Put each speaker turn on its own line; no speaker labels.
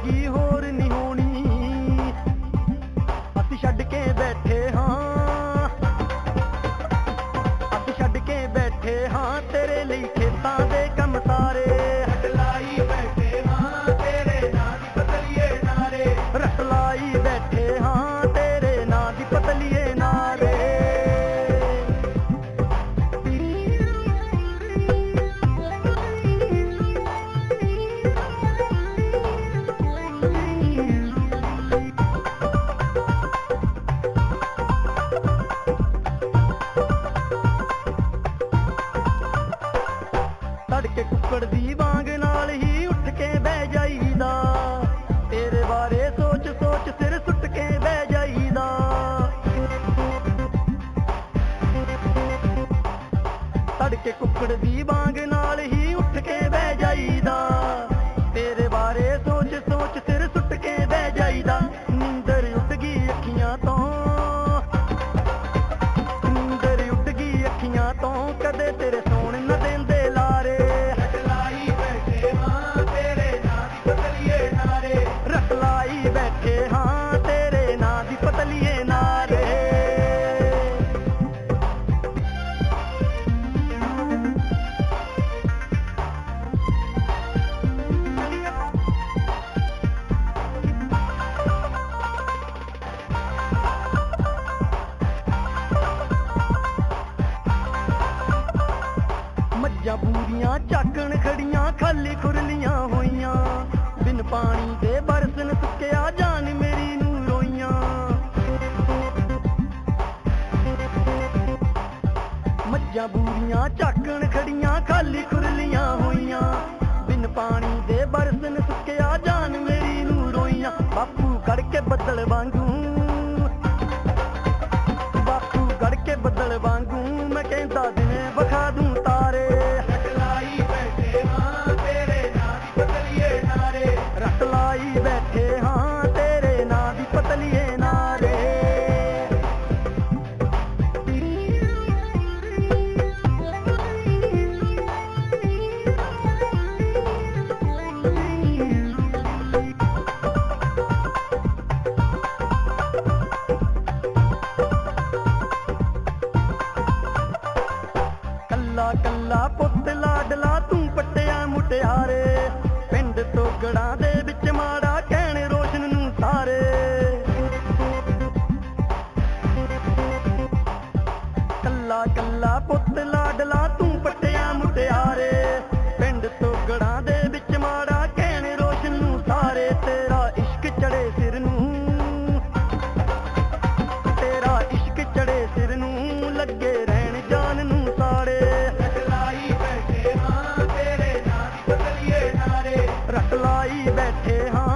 ਜ਼ਿੰਦਗੀ ਹੋਰ ਨਹੀਂ ਹੋਣੀ। ਅਸੀਂ ਛੱਡ ਕੇ ਬੈਠੇ ਹਾਂ, ਅਸੀਂ ਛੱਡ ਕੇ ਬੈਠੇ ਹਾਂ ਤੇਰੇ ਲਈ ਖੇਤਾਂ ਦੇ ਕੰਮ ਸਾਰੇ।
ਰੱਟ ਲਾਈ ਬੈਠੇ ਹਾਂ ਤੇਰੇ ਨਾਂ ਦੀ ਪਤਲੀਏ ਨਾਰੇ।
ਰੱਟ ਲਾਈ ਬੈਠੇ ਹਾਂ ਤੇਰੇ ਨਾਂ ਦੀ ਪਤਲੀਏ ਨਾਰੇ। ਤੜਕੇ ਕੁੱਕੜ ਦੀ ਵਾਂਗ ਨਾਲ ਹੀ ਉੱਠ ਕੇ ਬਹਿ ਜਾਈਦਾ। ਤੇਰੇ ਬਾਰੇ ਸੋਚ ਸੋਚ ਸਿਰ ਸੁੱਟ ਕੇ ਬਹਿ ਜਾਈਦਾ। ਤੜਕੇ ਕੁੱਕੜ ਦੀ ਵਾਂਗ ਨਾਲ ਹੀ ਉੱਠ ਕੇ ਬਹਿ ਜਾਈਦਾ। ਤੇਰੇ ਬਾਰੇ ਸੋਚ ਸੋਚ ਸਿਰ ਸੁੱਟ ਕੇ ਬਹਿ ਜਾਈਦਾ। ਨੀਂਦਰ ਉੱਡ ਗਈ ਅੱਖੀਆਂ ਤੋਂ, ਨੀਂਦਰ ਉੱਡ ਗਈ ਅੱਖੀਆਂ ਤੋਂ ਕਦੇ ਤੇਰੇ ਸੌਣ ਨਾ ਦਿੰਦੇ ਲਾਰੇ।
ਰੱਟ ਲਾਈ ਬੈਠੇ ਹਾਂ ਤੇਰੇ ਨਾਂ ਦੀ ਪਤਲੀਏ ਨਾਰੇ।
ਰੱਟ ਲਾਈ ਬੈਠੇ ਹਾਂ ਤੇਰੇ ਨਾਂ ਦੀ ਪਤਲੀਏ ਨਾਰੇ। ਮੱਝਾਂ ਬੂਰੀਆਂ ਝਾਕਣ ਖੜੀਆਂ ਖਾਲੀ ਖੁਰਲੀਆਂ ਹੋਈਆਂ। ਬਿਨ ਪਾਣੀ ਦੇ ਬਰਸਨ ਸੁੱਕਿਆ ਜਾਨ ਮੇਰੀ ਨੂੰ ਰੋਈਆਂ। ਮੱਝਾਂ ਬੂਰੀਆਂ ਝਾਕਣ ਖੜੀਆਂ ਖਾਲੀ ਖੁਰਲੀਆਂ ਹੋਈਆਂ। ਬਿਨ ਪਾਣੀ ਦੇ ਬਰਸਨ ਸੁੱਕਿਆ ਜਾਨ ਮੇਰੀ ਨੂੰ ਰੋਈਆਂ। ਬਾਪੂ ਗੜ ਕੇ ਬੱਦਲ ਵਾਂਗੂ, ਬਾਪੂ ਗੜ ਕੇ ਬੱਦਲ ਵਾਂਗੂ ਮੈਂ ਕਹਿੰਦਾ ਦਿਨੇ ਵਿਖਾ ਦੂੰ ਤਾਰੇ।
ਰੱਟ ਲਾਈ ਬੈਠੇ ਹਾਂ ਤੇਰੇ ਨਾਂ ਦੀ ਪਤਲੀਏ ਨਾਰੇ।
ਰੱਟ ਲਾਈ ਬੈਠੇ ਹਾਂ ਤੇਰੇ ਨਾਂ ਦੀ ਪਤਲੀਏ ਨਾਰੇ। ਕੱਲਾ ਕੱਲਾ ਪੁੱਤ ਲਾਡਲਾ ਤੂੰ ਪੱਟਿਆ ਮੁਟਿਆਰੇ। ਪਿੰਡ ਤੋਗੜਾਂ ਦੇ ਵਿੱਚ ਮਾੜਾ ਕਹਿਣ ਰੋਸ਼ਨ ਨੂੰ ਸਾਰੇ। ਕੱਲਾ ਕੱਲਾ ਪੁੱਤ ਲਾਡਲਾ ਤੂੰ ਪੱਟਿਆ ਮੁਟਿਆਰੇ। ਪਿੰਡ ਤੋਗੜਾਂ ਦੇ ਵਿੱਚ ਮਾੜਾ ਕਹਿਣ ਰੋਸ਼ਨ ਨੂੰ ਸਾਰੇ। ਤੇਰਾ ਇਸ਼ਕ ਚੜੇ ਸਿਰ ਨੂੰ, ਤੇਰਾ ਇਸ਼ਕ ਚੜੇ ਸਿਰ ਨੂੰ ਲੱਗੇ ਰਹਿਣ ਜਾਨ ਨੂੰ ਸਾੜੇ।
ਰੱਟ ਲਾਈ ਬੈਠੇ ਹਾਂ ਤੇਰੇ ਨਾਂ ਦੀ ਪਤਲੀਏ ਨਾਰੇ।
ਰੱਟ ਲਾਈ ਬੈਠੇ ਹਾਂ